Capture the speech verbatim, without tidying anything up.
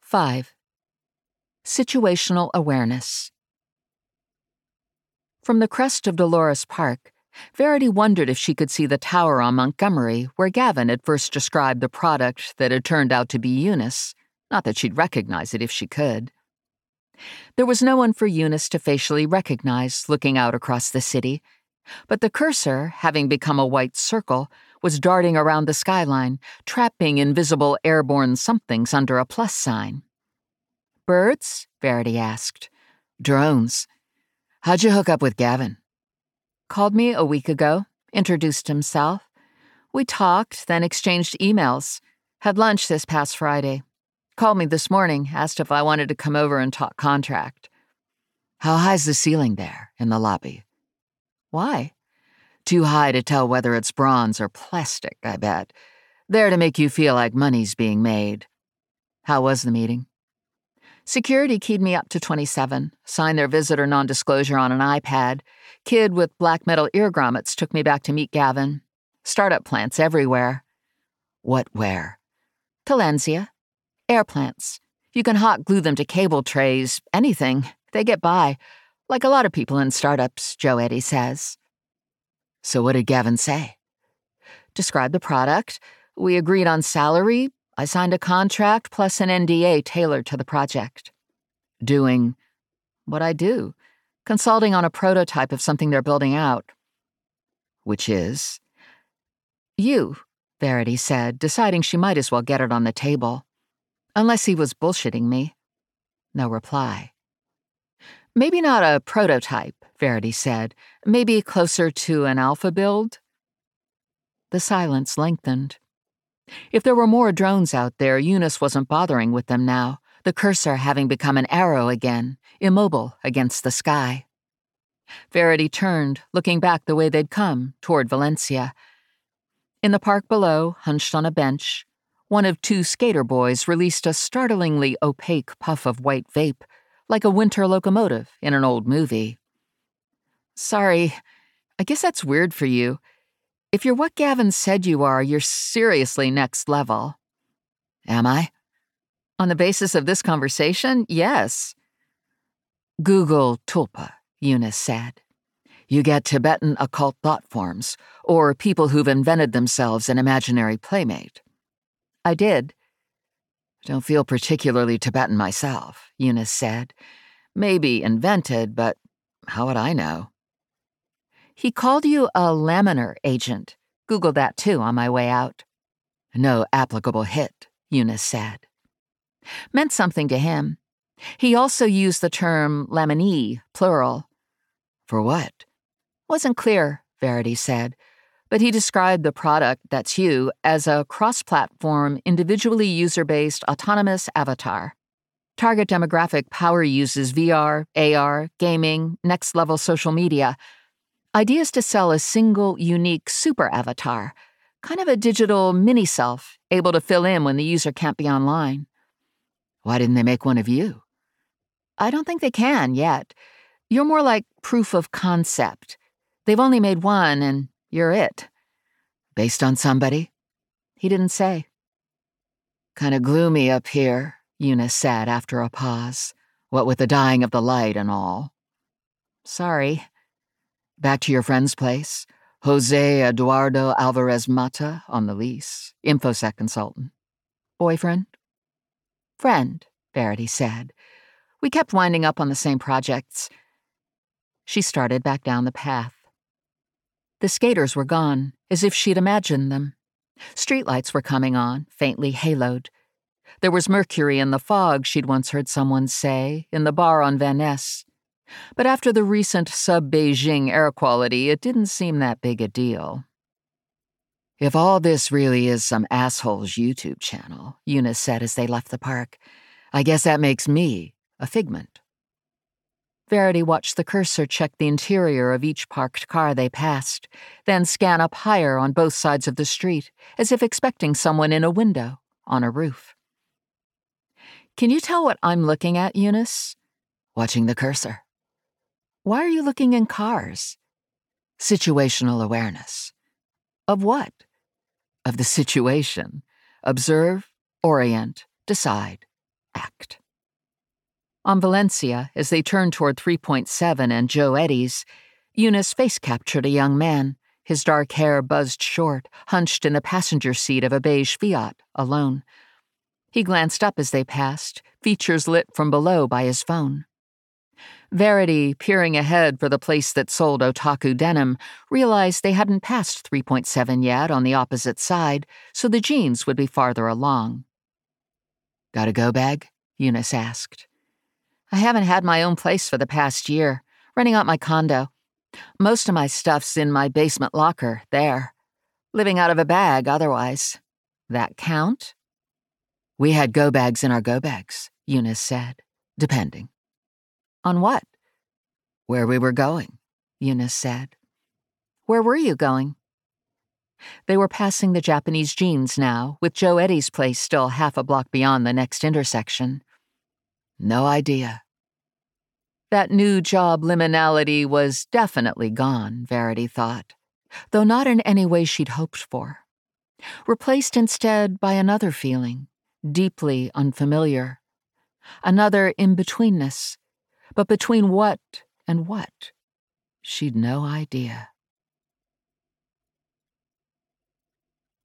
five. Situational awareness. From the crest of Dolores Park, Verity wondered if she could see the tower on Montgomery where Gavin had first described the product that had turned out to be Eunice, not that she'd recognize it if she could. There was no one for Eunice to facially recognize looking out across the city, but the cursor, having become a white circle, was darting around the skyline, trapping invisible airborne somethings under a plus sign. "Birds?" Verity asked. "Drones. How'd you hook up with Gavin?" "Called me a week ago, introduced himself. We talked, then exchanged emails. Had lunch this past Friday. Called me this morning, asked if I wanted to come over and talk contract." "How high's the ceiling there, in the lobby?" "Why?" "Too high to tell whether it's bronze or plastic, I bet. There to make you feel like money's being made." "How was the meeting?" "Security keyed me up to twenty-seven, signed their visitor non-disclosure on an iPad. Kid with black metal ear grommets took me back to meet Gavin. Startup plants everywhere." "What where?" "Talenzia. Air plants. You can hot glue them to cable trays, anything. They get by. Like a lot of people in startups, Joe Eddy says." "So what did Gavin say?" "Described the product. We agreed on salary. I signed a contract plus an N D A tailored to the project." "Doing?" "What I do. Consulting on a prototype of something they're building out." "Which is?" "You," Verity said, deciding she might as well get it on the table. Unless he was bullshitting me. No reply. "Maybe not a prototype," Verity said. "Maybe closer to an alpha build." The silence lengthened. If there were more drones out there, Eunice wasn't bothering with them now, the cursor having become an arrow again, immobile against the sky. Verity turned, looking back the way they'd come, toward Valencia. In the park below, hunched on a bench, one of two skater boys released a startlingly opaque puff of white vape, like a winter locomotive in an old movie. "Sorry, I guess that's weird for you. If you're what Gavin said you are, you're seriously next level." "Am I?" "On the basis of this conversation, yes." "Google Tulpa," Eunice said. "You get Tibetan occult thought forms, or people who've invented themselves an imaginary playmate." "I did." "Don't feel particularly Tibetan myself," Eunice said. "Maybe invented, but how would I know?" "He called you a laminar agent. Googled that too on my way out." "No applicable hit," Eunice said. Meant something to him. He also used the term laminee, plural. "For what?" "Wasn't clear," Verity said, but he described the product, that's you, as a cross-platform, individually user-based autonomous avatar. Target demographic power uses V R, A R, gaming, next-level social media. Ideas to sell a single, unique super avatar, kind of a digital mini-self, able to fill in when the user can't be online. "Why didn't they make one of you?" "I don't think they can yet. You're more like proof of concept. They've only made one, and you're it." "Based on somebody?" "He didn't say." "Kinda gloomy up here," Eunice said after a pause, "what with the dying of the light and all." "Sorry." "Back to your friend's place? Jose Eduardo Alvarez Mata on the lease, InfoSec consultant." "Boyfriend?" "Friend," Verity said. "We kept winding up on the same projects." She started back down the path. The skaters were gone, as if she'd imagined them. Streetlights were coming on, faintly haloed. There was mercury in the fog, she'd once heard someone say, in the bar on Van Ness. But after the recent sub-Beijing air quality, it didn't seem that big a deal. "If all this really is some asshole's YouTube channel," Eunice said as they left the park, "I guess that makes me a figment." Verity watched the cursor check the interior of each parked car they passed, then scan up higher on both sides of the street, as if expecting someone in a window, on a roof. "Can you tell what I'm looking at, Eunice?" "Watching the cursor." "Why are you looking in cars?" "Situational awareness." "Of what?" "Of the situation. Observe, orient, decide, act. On Valencia, as they turned toward three point seven and Joe Eddy's, Eunice face-captured a young man, his dark hair buzzed short, hunched in the passenger seat of a beige Fiat, alone. He glanced up as they passed, features lit from below by his phone. Verity, peering ahead for the place that sold otaku denim, realized they hadn't passed three point seven yet on the opposite side, so the jeans would be farther along. "Got a go bag?" Eunice asked. "I haven't had my own place for the past year, renting out my condo. Most of my stuff's in my basement locker, there. Living out of a bag otherwise. That count?" "We had go bags in our go bags," Eunice said, "depending." "On what?" "Where we were going," Eunice said. "Where were you going?" They were passing the Japanese jeans now, with Joe Eddy's place still half a block beyond the next intersection. "No idea." That new job liminality was definitely gone, Verity thought, though not in any way she'd hoped for. Replaced instead by another feeling, deeply unfamiliar. Another in-betweenness. But between what and what? She'd no idea.